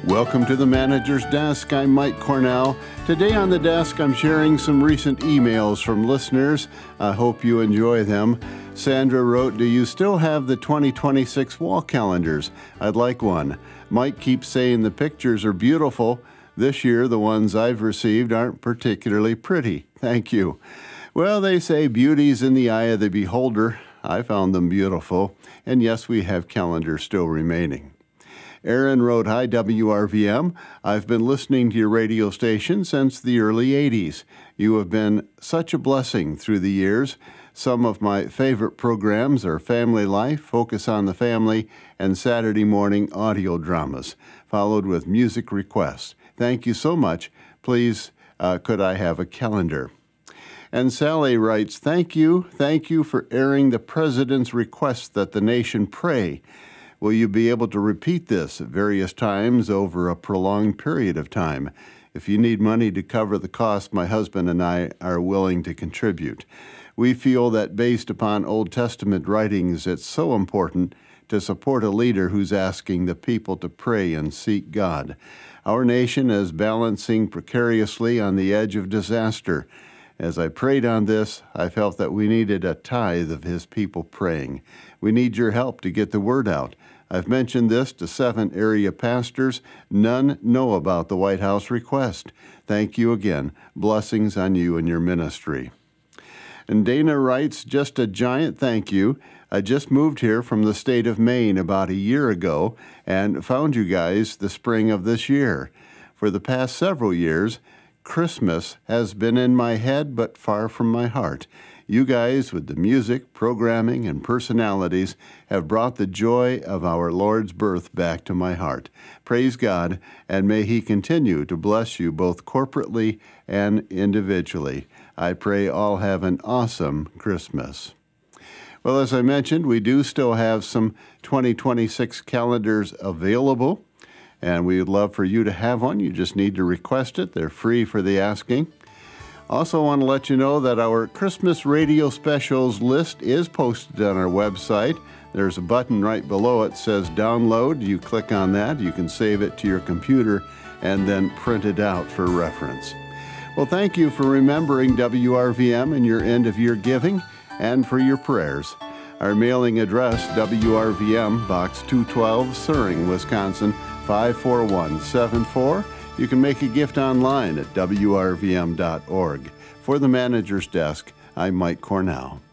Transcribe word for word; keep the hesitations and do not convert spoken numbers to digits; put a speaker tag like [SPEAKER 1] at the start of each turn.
[SPEAKER 1] Welcome to the Manager's Desk. I'm Mike Cornell. Today on the desk, I'm sharing some recent emails from listeners. I hope you enjoy them. Sandra wrote, "Do you still have the twenty twenty-six wall calendars? I'd like one. Mike keeps saying the pictures are beautiful. This year, the ones I've received aren't particularly pretty. Thank you." Well, they say beauty's in the eye of the beholder. I found them beautiful. And yes, we have calendars still remaining. Aaron wrote, "Hi, W R V M. I've been listening to your radio station since the early eighties. You have been such a blessing through the years. Some of my favorite programs are Family Life, Focus on the Family, and Saturday morning audio dramas, followed with music requests. Thank you so much. Please, uh, could I have a calendar?" And Sally writes, "Thank you. Thank you for airing the President's request that the nation pray. Will you be able to repeat this at various times over a prolonged period of time? If you need money to cover the cost, my husband and I are willing to contribute. We feel that based upon Old Testament writings, it's so important to support a leader who's asking the people to pray and seek God. Our nation is balancing precariously on the edge of disaster. As I prayed on this, I felt that we needed a tithe of his people praying. We need your help to get the word out. I've mentioned this to seven area pastors. None know about the White House request. Thank you again. Blessings on you and your ministry." And Dana writes, "Just a giant thank you. I just moved here from the state of Maine about a year ago and found you guys the spring of this year. For the past several years, Christmas has been in my head but far from my heart. You guys, with the music, programming, and personalities, have brought the joy of our Lord's birth back to my heart. Praise God, and may He continue to bless you both corporately and individually. I pray all have an awesome Christmas." Well, as I mentioned, we do still have some twenty twenty-six calendars available, and we would love for you to have one. You just need to request it. They're free for the asking. Also want to let you know that our Christmas radio specials list is posted on our website. There's a button right below it that says download. You click on that. You can save it to your computer and then print it out for reference. Well, thank you for remembering W R V M in your end-of-year giving and for your prayers. Our mailing address, W R V M, Box two twelve, Suring, Wisconsin, five four one seven four. You can make a gift online at W R V M dot org. For the Manager's Desk, I'm Mike Cornell.